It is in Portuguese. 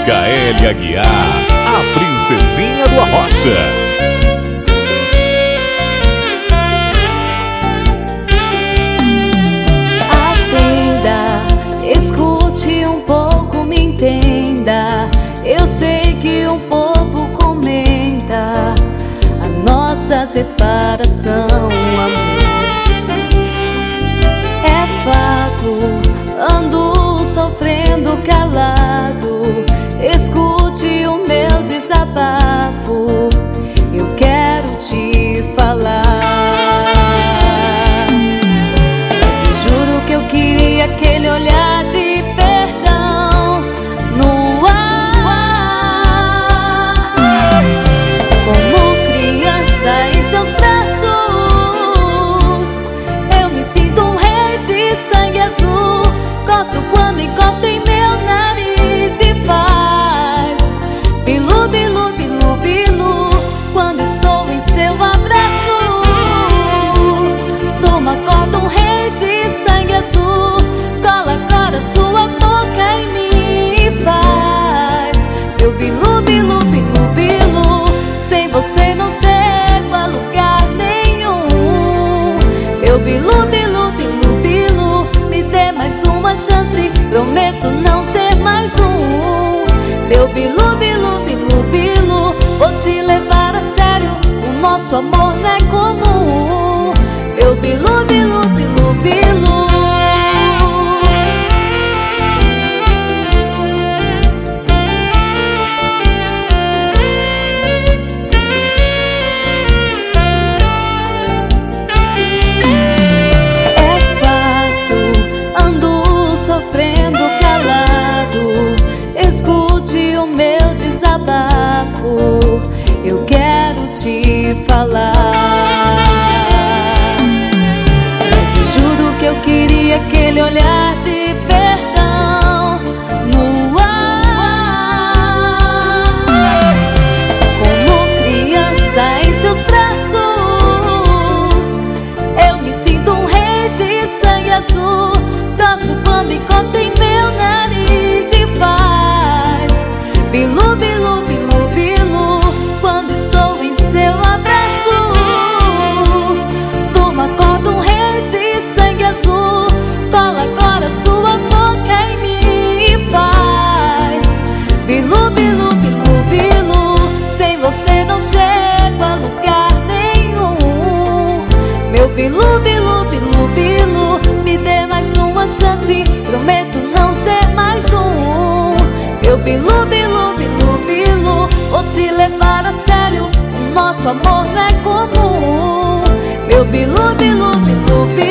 Micaele Aguiar, a princesinha do Arrocha. Escute um pouco, me entenda. Eu sei que o povo comenta a nossa separação, amor. É fato, ando sofrendo calado. Escute o meu desabafo, eu quero te falar. Mas eu juro que eu queria aquele olhar de perdão no ar, como criança em seus braços. Eu me sinto um rei de sangue azul. Gosto quando encosta em meu nariz e faz bilu, bilu, bilu, bilu quando estou em seu abraço. Toma corda, um rei de sangue azul. Cola agora sua boca em mim e faz meu bilu, bilu, bilu, bilu. Sem você não chego a lugar nenhum. Meu bilu, bilu, bilu, bilu, me dê mais uma chance, prometo não ser mais um. Meu bilu, bilu, bilu, bilu, vou te levar a sério, o nosso amor não é comum. Meu bilu, bilu, bilu, bilu. Sofrendo calado, escute o meu desabafo, eu quero te falar. Mas eu juro que eu queria aquele olhar de perdão no ar, como criança em seus braços. Eu me sinto um rei de sangue azul. Gosto quando encosta em meu nariz e faz bilu, bilu, bilu, bilu quando estou em seu abraço. Turma, acorda, um rei de sangue azul. Cola agora sua boca em mim e faz bilu, bilu, bilu, bilu. Sem você não chego a lugar nenhum. Meu bilu, bilu, bilu, bilu, me dê mais uma chance, prometo não ser mais um. Meu bilu, bilu, bilu, bilu, vou te levar a sério, o nosso amor não é comum. Meu bilu, bilu, bilu, bilu.